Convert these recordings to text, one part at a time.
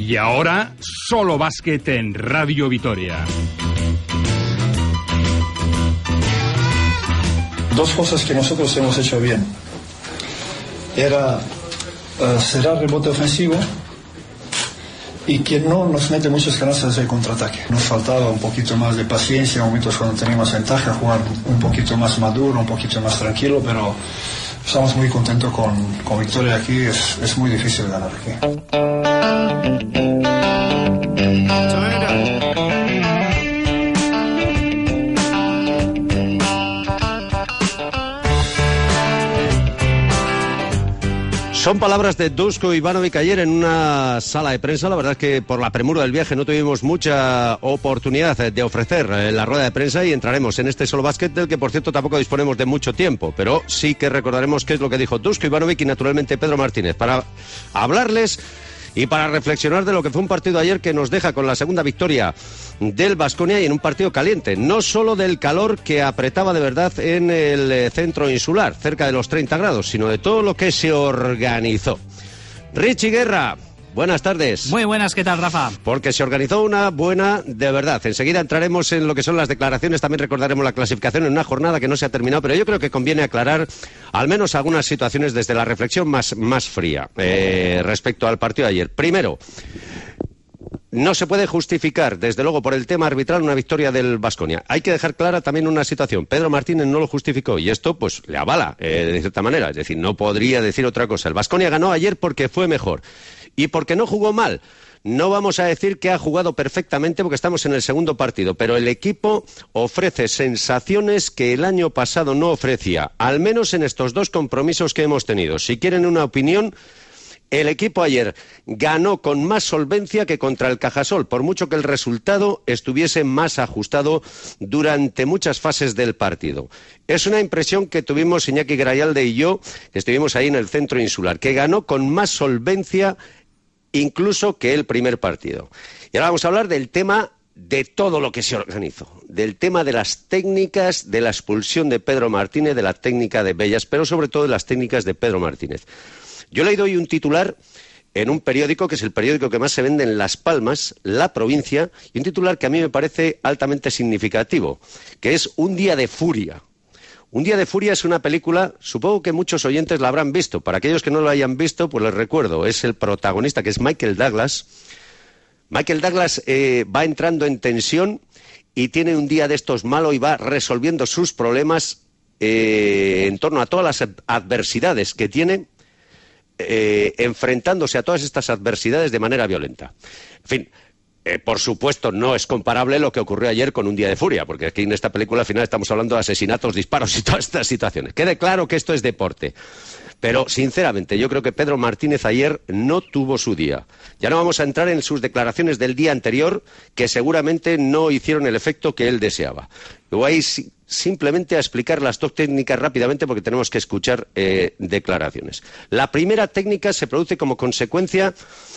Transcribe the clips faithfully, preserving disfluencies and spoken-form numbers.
Y ahora, solo básquet en Radio Vitoria. Dos cosas que nosotros hemos hecho bien. Era uh, cerrar rebote ofensivo y que no nos mete muchas canastas de contraataque. Nos faltaba un poquito más de paciencia en momentos cuando teníamos ventaja, jugar un poquito más maduro, un poquito más tranquilo, pero estamos muy contentos con, con victoria aquí. Es, es muy difícil ganar aquí. Son palabras de Dusko Ivanovic ayer en una sala de prensa. La verdad es que por la premura del viaje no tuvimos mucha oportunidad de ofrecer la rueda de prensa y entraremos en este solo básquet, del que por cierto tampoco disponemos de mucho tiempo, pero sí que recordaremos qué es lo que dijo Dusko Ivanovic y naturalmente Pedro Martínez para hablarles y para reflexionar de lo que fue un partido ayer que nos deja con la segunda victoria del Baskonia y en un partido caliente, no solo del calor que apretaba de verdad en el centro insular, cerca de los treinta grados, sino de todo lo que se organizó. Richie Guerra, buenas tardes. Muy buenas, ¿qué tal, Rafa? Porque se organizó una buena de verdad. Enseguida entraremos en lo que son las declaraciones, también recordaremos la clasificación en una jornada que no se ha terminado, pero yo creo que conviene aclarar al menos algunas situaciones desde la reflexión más, más fría eh, respecto al partido de ayer. Primero, no se puede justificar, desde luego, por el tema arbitral una victoria del Baskonia. Hay que dejar clara también una situación. Pedro Martínez no lo justificó y esto pues le avala eh, de cierta manera. Es decir, no podría decir otra cosa. El Baskonia ganó ayer porque fue mejor y porque no jugó mal. No vamos a decir que ha jugado perfectamente porque estamos en el segundo partido, pero el equipo ofrece sensaciones que el año pasado no ofrecía, al menos en estos dos compromisos que hemos tenido. Si quieren una opinión, el equipo ayer ganó con más solvencia que contra el Cajasol, por mucho que el resultado estuviese más ajustado durante muchas fases del partido. Es una impresión que tuvimos Iñaki Grayalde y yo, que estuvimos ahí en el centro insular, que ganó con más solvencia incluso que el primer partido. Y ahora vamos a hablar del tema de todo lo que se organizó, del tema de las técnicas, de la expulsión de Pedro Martínez, de la técnica de Bellas, pero sobre todo de las técnicas de Pedro Martínez. Yo he leído hoy un titular en un periódico, que es el periódico que más se vende en Las Palmas, La Provincia, y un titular que a mí me parece altamente significativo, que es Un día de furia. Un día de furia es una película, supongo que muchos oyentes la habrán visto. Para aquellos que no lo hayan visto, pues les recuerdo, es el protagonista, que es Michael Douglas. Michael Douglas eh, va entrando en tensión y tiene un día de estos malo y va resolviendo sus problemas eh, en torno a todas las adversidades que tiene, eh, enfrentándose a todas estas adversidades de manera violenta. En fin, Eh, por supuesto, no es comparable lo que ocurrió ayer con Un día de furia, porque aquí en esta película al final estamos hablando de asesinatos, disparos y todas estas situaciones. Quede claro que esto es deporte. Pero, sinceramente, yo creo que Pedro Martínez ayer no tuvo su día. Ya no vamos a entrar en sus declaraciones del día anterior, que seguramente no hicieron el efecto que él deseaba. Voy a ir simplemente a explicar las dos técnicas rápidamente, porque tenemos que escuchar eh, declaraciones. La primera técnica se produce como consecuencia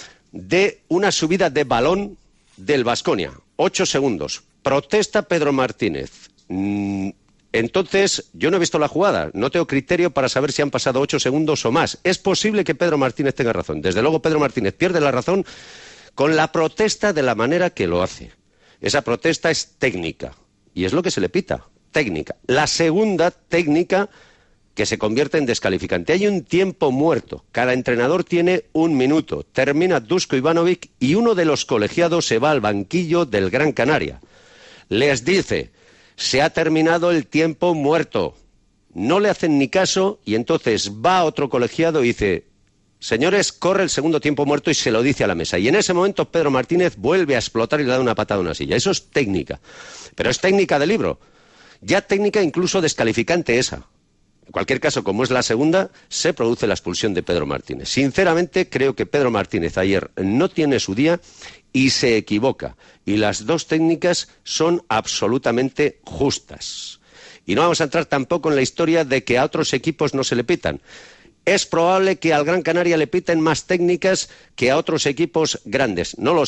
de una subida de balón del Baskonia, ocho segundos. Protesta Pedro Martínez. Mm, entonces, yo no he visto la jugada, no tengo criterio para saber si han pasado ocho segundos o más. Es posible que Pedro Martínez tenga razón. Desde luego, Pedro Martínez pierde la razón con la protesta de la manera que lo hace. Esa protesta es técnica, y es lo que se le pita, técnica. La segunda técnica que se convierte en descalificante. Hay un tiempo muerto. Cada entrenador tiene un minuto. Termina Dusko Ivanovic y uno de los colegiados se va al banquillo del Gran Canaria. Les dice, se ha terminado el tiempo muerto. No le hacen ni caso y entonces va otro colegiado y dice, señores, corre el segundo tiempo muerto, y se lo dice a la mesa. Y en ese momento Pedro Martínez vuelve a explotar y le da una patada a una silla. Eso es técnica. Pero es técnica de libro. Ya técnica incluso descalificante esa. En cualquier caso, como es la segunda, se produce la expulsión de Pedro Martínez. Sinceramente, creo que Pedro Martínez ayer no tiene su día y se equivoca. Y las dos técnicas son absolutamente justas. Y no vamos a entrar tampoco en la historia de que a otros equipos no se le pitan. Es probable que al Gran Canaria le piten más técnicas que a otros equipos grandes. No lo sé.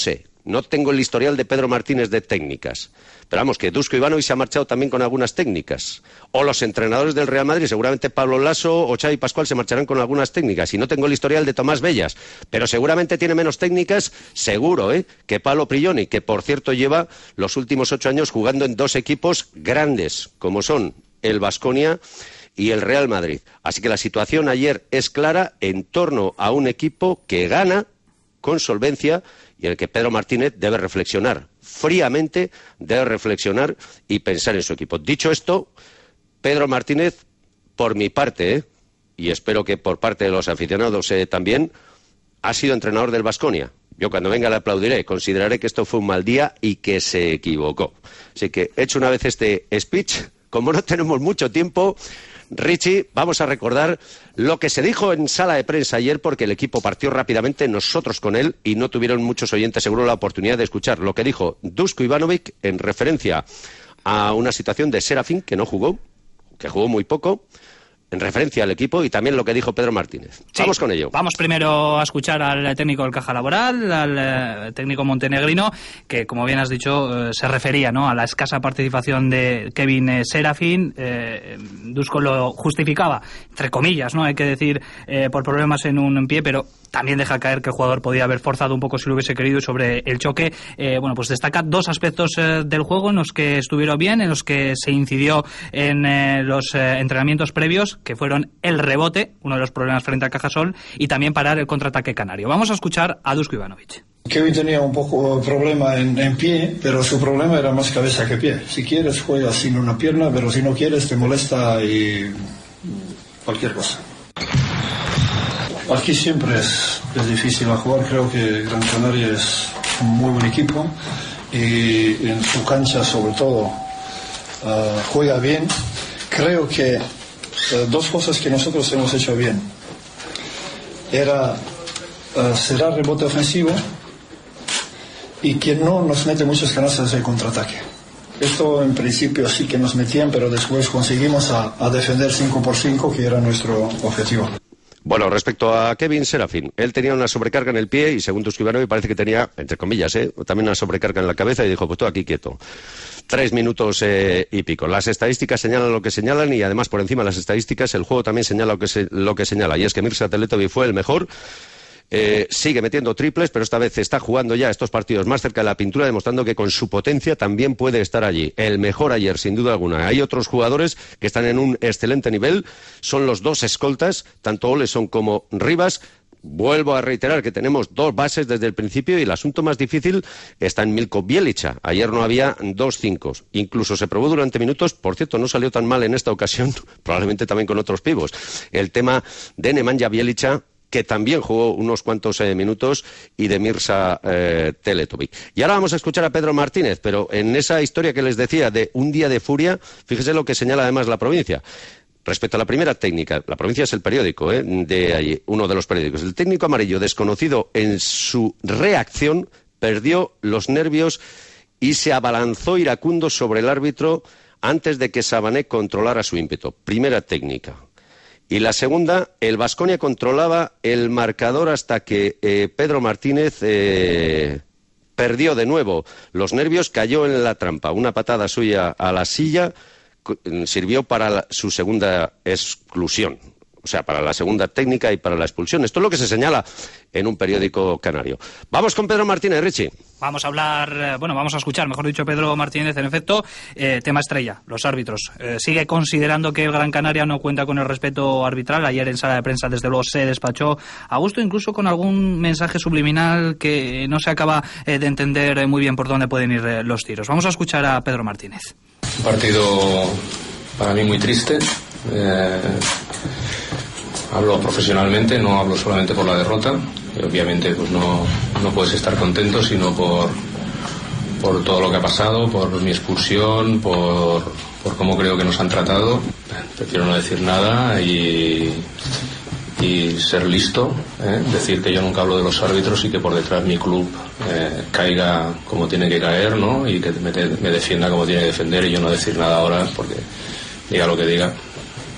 no tengo el historial de Pedro Martínez de técnicas. Pero vamos, que Dusko Ivanovic se ha marchado también con algunas técnicas. O los entrenadores del Real Madrid, seguramente Pablo Laso o Xavi Pascual se marcharán con algunas técnicas. Y no tengo el historial de Tomás Bellas, pero seguramente tiene menos técnicas, seguro, ¿eh? que Pablo Prigioni, que por cierto lleva los últimos ocho años jugando en dos equipos grandes, como son el Baskonia y el Real Madrid. Así que la situación ayer es clara en torno a un equipo que gana con solvencia y en el que Pedro Martínez debe reflexionar, fríamente debe reflexionar y pensar en su equipo. Dicho esto, Pedro Martínez, por mi parte, ¿eh? y espero que por parte de los aficionados eh, también, ha sido entrenador del Baskonia. Yo cuando venga le aplaudiré, consideraré que esto fue un mal día y que se equivocó. Así que he hecho una vez este speech, como no tenemos mucho tiempo, Richie, vamos a recordar lo que se dijo en sala de prensa ayer, porque el equipo partió rápidamente, nosotros con él, y no tuvieron muchos oyentes seguro la oportunidad de escuchar lo que dijo Dusko Ivanovic en referencia a una situación de Serafín, que no jugó, que jugó muy poco, en referencia al equipo, y también lo que dijo Pedro Martínez. Sí, vamos con ello. Vamos primero a escuchar al técnico del Caja Laboral, al eh, técnico montenegrino, que como bien has dicho, eh, se refería, ¿no?, a la escasa participación de Kevin eh, Serafín. Eh, Dusko lo justificaba, entre comillas, ¿no?, hay que decir, eh, por problemas en un pie, pero también deja caer que el jugador podía haber forzado un poco si lo hubiese querido. Sobre el choque, eh, bueno, pues destaca dos aspectos eh, del juego en los que estuvieron bien, en los que se incidió en eh, los eh, entrenamientos previos, que fueron el rebote, uno de los problemas frente a Cajasol, y también parar el contraataque canario. Vamos a escuchar a Dusko Ivanovic. Kevin tenía un poco problema en, en pie, pero su problema era más cabeza que pie. Si quieres juegas sin una pierna, pero si no quieres te molesta y cualquier cosa. Aquí siempre es, es difícil a jugar. Creo que Gran Canaria es un muy buen equipo y en su cancha sobre todo uh, juega bien. Creo que uh, dos cosas que nosotros hemos hecho bien era uh, cerrar rebote ofensivo y que no nos mete muchas canastas de contraataque. Esto en principio sí que nos metían, pero después conseguimos a, a defender cinco por cinco, que era nuestro objetivo. Bueno, respecto a Kevin Serafín, él tenía una sobrecarga en el pie y según Dusko Ivanovic parece que tenía, entre comillas, ¿eh? también una sobrecarga en la cabeza y dijo, pues tú aquí quieto. Tres minutos eh, y pico. Las estadísticas señalan lo que señalan y además por encima de las estadísticas el juego también señala lo que, se, lo que señala, y es que Mirza Teletovic fue el mejor. Eh, sigue metiendo triples, pero esta vez está jugando ya estos partidos más cerca de la pintura, demostrando que con su potencia también puede estar allí. El mejor ayer, sin duda alguna. Hay otros jugadores que están en un excelente nivel, son los dos escoltas, tanto Oleson como Rivas. Vuelvo a reiterar que tenemos dos bases desde el principio y el asunto más difícil está en Milko Bjelica. Ayer no había dos cinco. Incluso se probó durante minutos, por cierto, no salió tan mal en esta ocasión, probablemente también con otros pivos. El tema de Nemanja Bjelica, que también jugó unos cuantos eh, minutos, y de Mirza eh, Teletovic. Y ahora vamos a escuchar a Pedro Martínez, pero en esa historia que les decía de un día de furia, fíjese lo que señala además la provincia. Respecto a la primera técnica, la provincia es el periódico, eh, de allí, uno de los periódicos. El técnico amarillo, desconocido en su reacción, perdió los nervios y se abalanzó iracundo sobre el árbitro antes de que Sabané controlara su ímpetu. Primera técnica. Y la segunda, el Baskonia controlaba el marcador hasta que eh, Pedro Martínez eh, perdió de nuevo los nervios, cayó en la trampa. Una patada suya a la silla sirvió para la, su segunda exclusión. O sea, para la segunda técnica y para la expulsión. Esto es lo que se señala en un periódico canario. Vamos con Pedro Martínez, Richie. Vamos a hablar, bueno, vamos a escuchar, mejor dicho, Pedro Martínez, en efecto, eh, tema estrella, los árbitros. Eh, sigue considerando que el Gran Canaria no cuenta con el respeto arbitral. Ayer en sala de prensa, desde luego, se despachó a gusto, incluso con algún mensaje subliminal que no se acaba eh, de entender muy bien por dónde pueden ir eh, los tiros. Vamos a escuchar a Pedro Martínez. Un partido para mí muy triste. Eh... Hablo profesionalmente, no hablo solamente por la derrota. Y obviamente pues no, no puedes estar contento, sino por, por todo lo que ha pasado, por mi expulsión, por, por cómo creo que nos han tratado. Prefiero no decir nada y, y ser listo, ¿eh? Decir que yo nunca hablo de los árbitros y que por detrás mi club eh, caiga como tiene que caer, ¿no? Y que me, me defienda como tiene que defender, y yo no decir nada ahora porque diga lo que diga.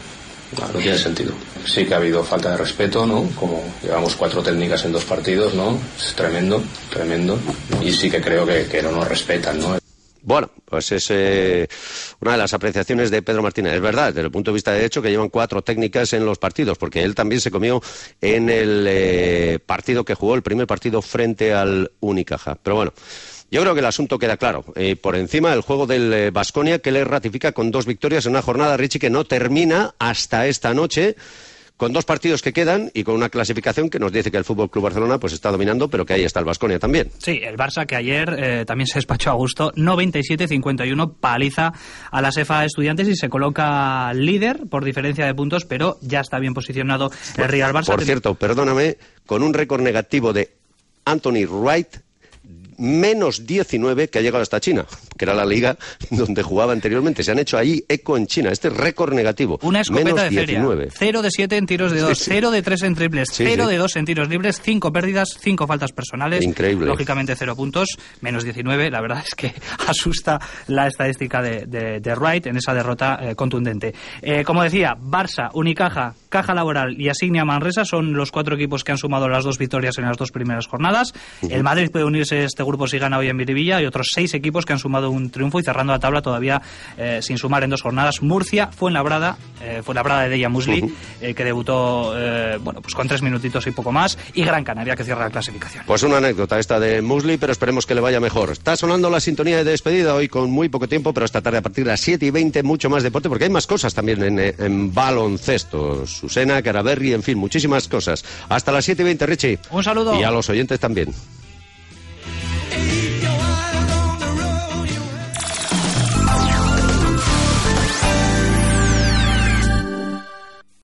No, no tiene sentido. Sí que ha habido falta de respeto, ¿no? Como llevamos cuatro técnicas en dos partidos, ¿no? Es tremendo, tremendo. Y sí que creo que, que no nos respetan, ¿no? Bueno, pues es eh, una de las apreciaciones de Pedro Martínez. Es verdad, desde el punto de vista de hecho, que llevan cuatro técnicas en los partidos, porque él también se comió en el eh, partido que jugó, el primer partido frente al Unicaja. Pero bueno, yo creo que el asunto queda claro. Eh, por encima del juego del Baskonia, que le ratifica con dos victorias en una jornada, Richie, que no termina hasta esta noche, con dos partidos que quedan y con una clasificación que nos dice que el F C Barcelona pues está dominando, pero que ahí está el Baskonia también. Sí, el Barça que ayer eh, también se despachó a gusto, noventa y siete cincuenta y uno, paliza a la Cefa Estudiantes y se coloca líder por diferencia de puntos, pero ya está bien posicionado el Real Barça. Por cierto, perdóname, con un récord negativo de Anthony Wright, menos diecinueve, que ha llegado hasta China, que era la liga donde jugaba anteriormente. Se han hecho ahí eco en China. Este récord negativo. Una escopeta menos de feria. diecinueve. cero de siete en tiros de dos, sí, sí. cero de tres en triples, sí, cero sí. de dos en tiros libres, cinco pérdidas, cinco faltas personales. Increíble. Lógicamente cero puntos, menos diecinueve. La verdad es que asusta la estadística de, de, de Wright en esa derrota eh, contundente. Eh, como decía, Barça, Unicaja, Caja Laboral y Asignia Manresa son los cuatro equipos que han sumado las dos victorias en las dos primeras jornadas. Uh-huh. El Madrid puede unirse a este grupo si gana hoy en Miribilla, y otros seis equipos que han sumado un triunfo y cerrando la tabla todavía eh, sin sumar en dos jornadas. Murcia, Fuenlabrada, eh, Fuenlabrada de Deia Musli, uh-huh. eh, que debutó eh, bueno, pues con tres minutitos y poco más, y Gran Canaria, que cierra la clasificación. Pues una anécdota esta de Musli, pero esperemos que le vaya mejor. Está sonando la sintonía de despedida hoy con muy poco tiempo, pero esta tarde a partir de las siete y veinte mucho más deporte, porque hay más cosas también en, en baloncesto. Susena, Caraberri, en fin, muchísimas cosas. Hasta las siete y veinte, Richie. Un saludo. Y a los oyentes también.